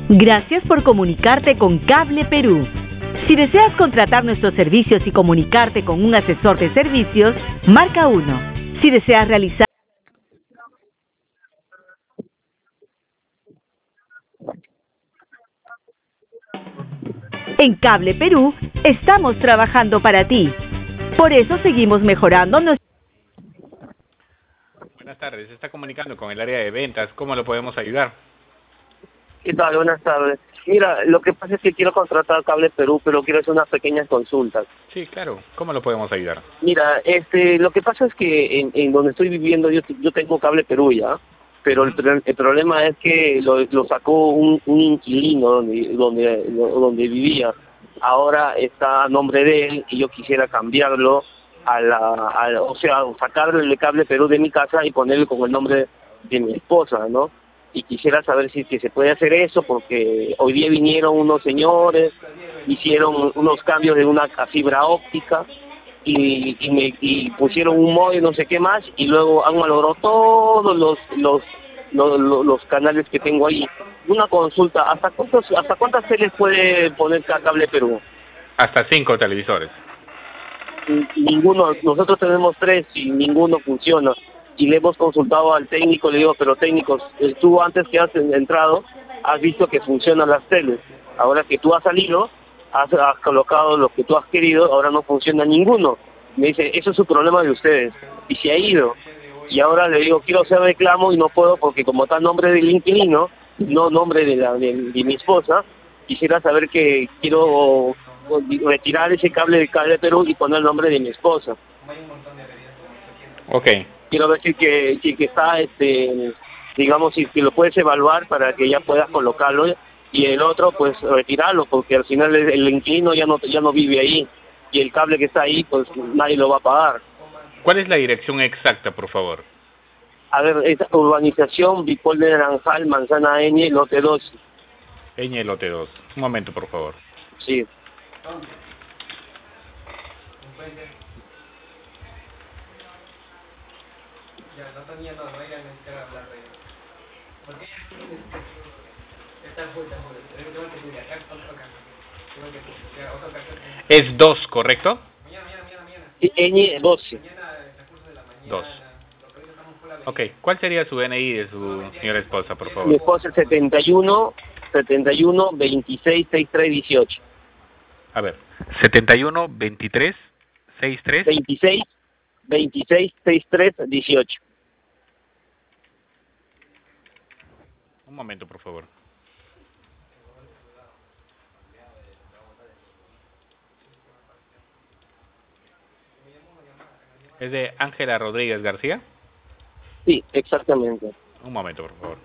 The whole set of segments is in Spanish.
Gracias por comunicarte con Cable Perú. Si deseas contratar nuestros servicios y comunicarte con un asesor de servicios, marca 1. Si deseas realizar... En Cable Perú, estamos trabajando para ti. Por eso seguimos mejorando nuestro... Buenas tardes, se está comunicando con el área de ventas. ¿Cómo lo podemos ayudar? ¿Qué tal? Buenas tardes. Mira, lo que pasa es que quiero contratar Cable Perú, pero quiero hacer unas pequeñas consultas. Sí, claro. ¿Cómo lo podemos ayudar? Mira, lo que pasa es que en donde estoy viviendo yo tengo Cable Perú ya, pero el problema es que lo sacó un inquilino donde vivía. Ahora está a nombre de él y yo quisiera cambiarlo o sea, sacarle el Cable Perú de mi casa y ponerle con el nombre de mi esposa, ¿no? Y quisiera saber si que se puede hacer eso, porque hoy día vinieron unos señores, hicieron unos cambios de una fibra óptica y pusieron un módem no sé qué más, y luego han malogrado todos los canales que tengo ahí. Una consulta, ¿hasta cuántas teles puede poner Cable Perú? Hasta 5 televisores. Ninguno, nosotros tenemos 3 y ninguno funciona. Y le hemos consultado al técnico, le digo, pero técnicos, tú antes que has entrado, has visto que funcionan las teles. Ahora que tú has salido, has colocado lo que tú has querido, ahora no funciona ninguno. Me dice, eso es un problema de ustedes. Y se ha ido. Y ahora le digo, quiero hacer reclamo y no puedo porque como está nombre del inquilino, no nombre de mi esposa, quisiera saber que quiero retirar ese cable de Cable Perú y poner el nombre de mi esposa. Ok. Quiero ver si que está, digamos, si lo puedes evaluar para que ya puedas colocarlo, y el otro pues retirarlo, porque al final el inquilino ya no vive ahí, y el cable que está ahí pues nadie lo va a pagar. ¿Cuál es la dirección exacta, por favor? A ver, esa urbanización Bipol de Naranjal, Manzana N, lote 2. Ñ lote 2. Un momento, por favor. Sí. Es 2, ¿correcto? Ñ 12. 2. Ok. ¿Cuál sería su DNI de su señora esposa, por Mi favor? esposa es 71 26 63 18. A ver. 71 23 63 26 63 18. Un momento, por favor. ¿Es de Ángela Rodríguez García? Sí, exactamente. Un momento, por favor.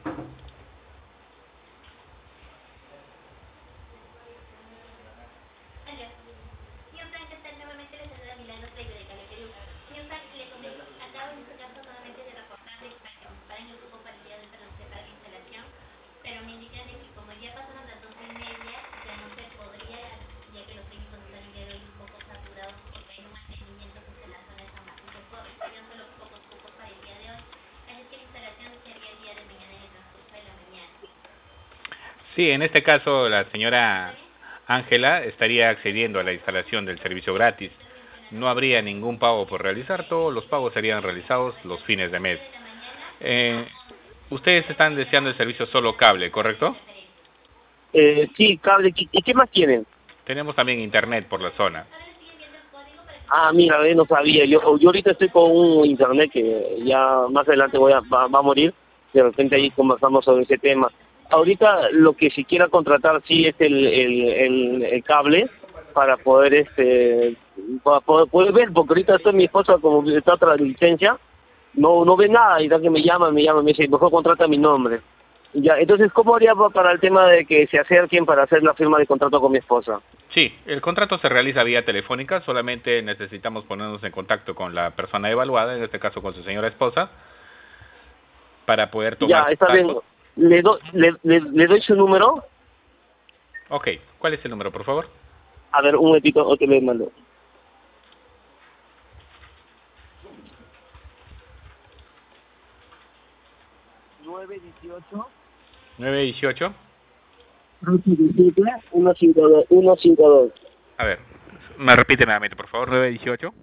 Sí, en este caso la señora Ángela estaría accediendo a la instalación del servicio gratis. No habría ningún pago por realizar, todos los pagos serían realizados los fines de mes. Ustedes están deseando el servicio solo cable, ¿correcto? Sí, cable. ¿Y qué más tienen? Tenemos también internet por la zona. Ah, mira, no sabía. Yo ahorita estoy con un internet que ya más adelante va a morir. De repente ahí conversamos sobre ese tema. Ahorita lo que si quiera contratar sí es el cable para poder poder ver, porque ahorita estoy mi esposa como está otra licencia, no ve nada, y da que me llama, me dice, mejor contrata mi nombre. Ya, entonces, ¿cómo haría para el tema de que se acerquen para hacer la firma de contrato con mi esposa? Sí, el contrato se realiza vía telefónica, solamente necesitamos ponernos en contacto con la persona evaluada, en este caso con su señora esposa, para poder tomar Ya, está bien. datos. Le doy su número. Ok, ¿cuál es el número, por favor? A ver, un momentito, otro le mando. 918 918 152. A ver, me repite nuevamente, por favor, 918.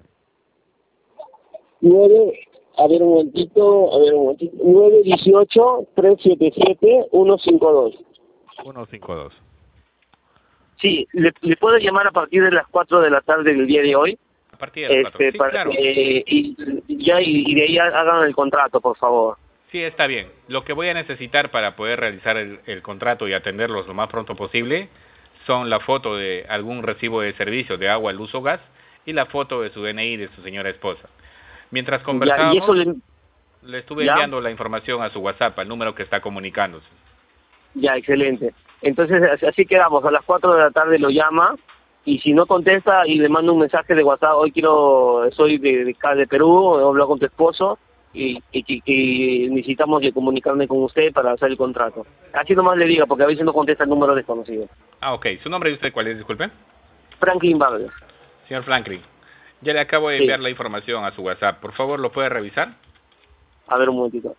918-377-152. 152. Sí, le puedo llamar a partir de las 4 de la tarde del día de hoy. A partir de las 4. Sí, para claro. y de ahí hagan el contrato, por favor. Sí, está bien. Lo que voy a necesitar para poder realizar el contrato y atenderlos lo más pronto posible son la foto de algún recibo de servicio de agua, luz o gas y la foto de su DNI de su señora esposa. Mientras conversábamos, y eso le estuve enviando la información a su WhatsApp, al número que está comunicándose. Ya, excelente. Entonces, así quedamos. A las 4 de la tarde lo llama y si no contesta y le manda un mensaje de WhatsApp, hoy soy de Perú, he hablado con tu esposo y necesitamos comunicarme con usted para hacer el contrato. Así nomás le diga, porque a veces no contesta el número desconocido. Ah, ok. ¿Su nombre y usted cuál es? Disculpe. Franklin Vargas. Señor Franklin, ya le acabo de enviar la información a su WhatsApp. Por favor, ¿lo puede revisar? A ver, un momentito.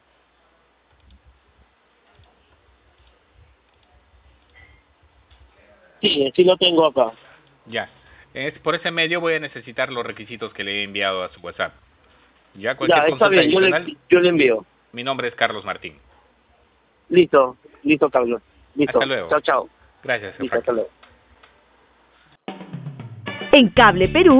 Sí lo tengo acá. Ya. Por ese medio voy a necesitar los requisitos que le he enviado a su WhatsApp. Ya, Está bien, yo le envío. Mi nombre es Carlos Martín. Listo, Carlos. Listo. Hasta luego. Chao. Gracias, Listo, hasta luego. En Cable Perú